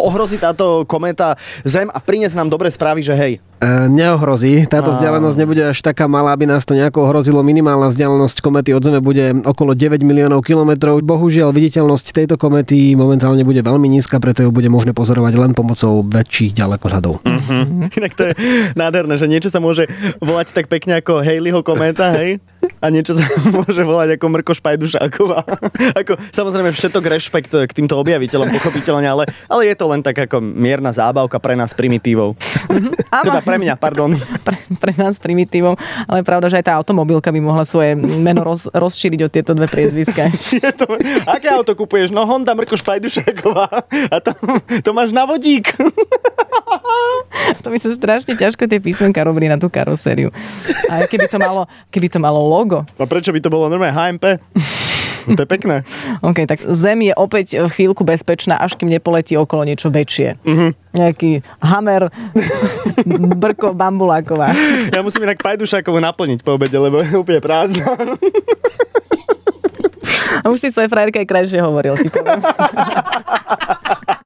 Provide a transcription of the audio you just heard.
ohrozí táto kométa Zem a priniesť nám dobré správy, že hej? Neohrozí. Táto vzdialenosť nebude až taká malá, aby nás to nejako ohrozilo. Minimálna vzdialenosť kométy od Zeme bude okolo 9 miliónov kilometrov. Bohužiaľ, viditeľnosť tejto kométy momentálne bude veľmi nízka, preto ju bude možné pozorovať len pomocou väčších ďalekohľadov. Inak to je nádherné, že niečo sa môže volať tak pekne ako Halleyho kométa, hej? A niečo sa môže volať ako Mrko Špajdušáková. Ako, samozrejme všetok rešpekt k týmto objaviteľom, pochopiteľne, ale je to len tak ako mierna zábavka pre nás primitívov. Teda pre mňa, pardon. Pre nás primitívov, ale je pravda, že aj tá automobilka by mohla svoje meno rozšíriť o tieto dve priezviská. Aké auto kupuješ? No Honda Mrko Špajdušáková. A to máš na vodík. To by sa strašne ťažko tie písmenka robili na tú karosériu. A keby to malo logo. A prečo by to bolo normálne HMP? To je pekné. OK, tak Zem je opäť chvíľku bezpečná, až kým nepoletí okolo niečo väčšie. Nejaký Hammer Brko Bambuláková. Ja musím inak Pajdušákovu naplniť po obede, lebo je úplne prázdna. A už si svoje frajerke aj krajšie hovoril, ti poviem.